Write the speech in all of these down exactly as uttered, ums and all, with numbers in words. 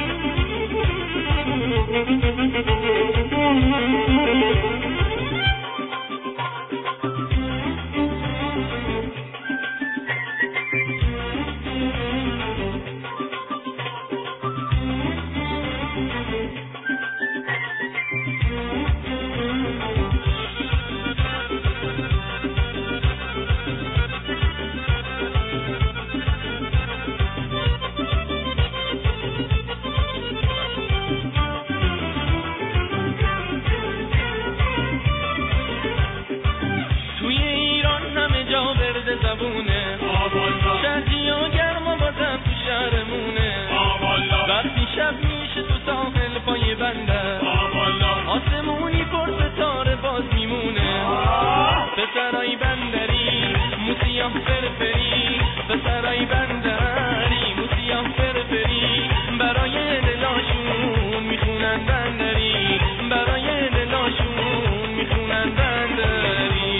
زبونه شرجی و گرم و بازم تو شهرمونه وقتی شب میشه تو ساحل پای بنده آسمونی پر ستاره باز میمونه پسرای بندری موسیام فرفری پسرای بندری موسیام فرفری برای دلاشون میخونن بندری برای دلاشون میخونن بندری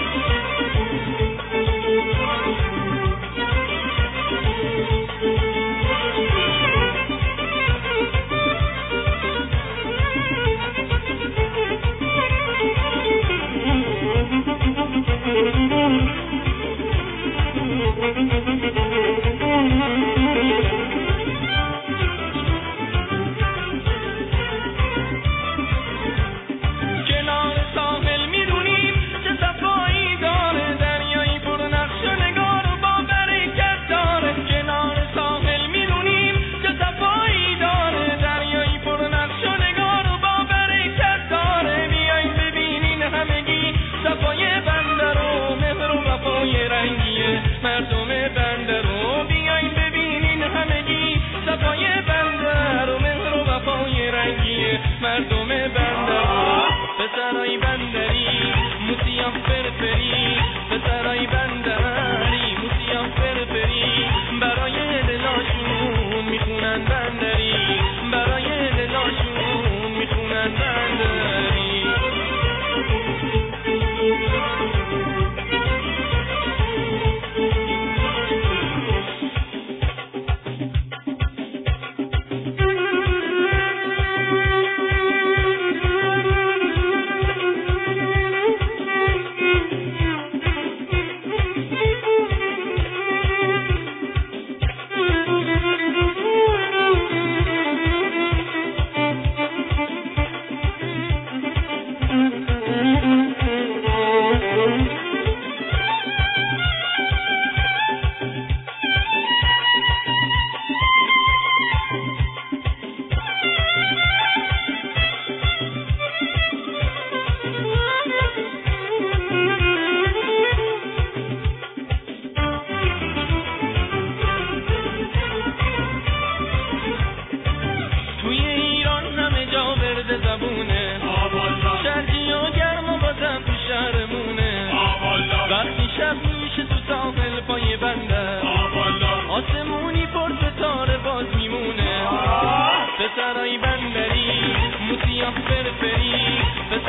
مردم بنده رو بیاین ببینین همگی صفای بنده رو مهر و وفای رنگیه مردم بنده رو پسرای بندری موسیام فرفری پسرای بندری موسیام فرفری برای دلاشون میخونن بندری برای دلاشون میخونن بندری زبونه شرجی و گرم و بازم تو شهرمونه وقتی شب میشه تو ساحل پای بنده آسمونی پر ستاره باز میمونه پسرای بندری موسیام فرفری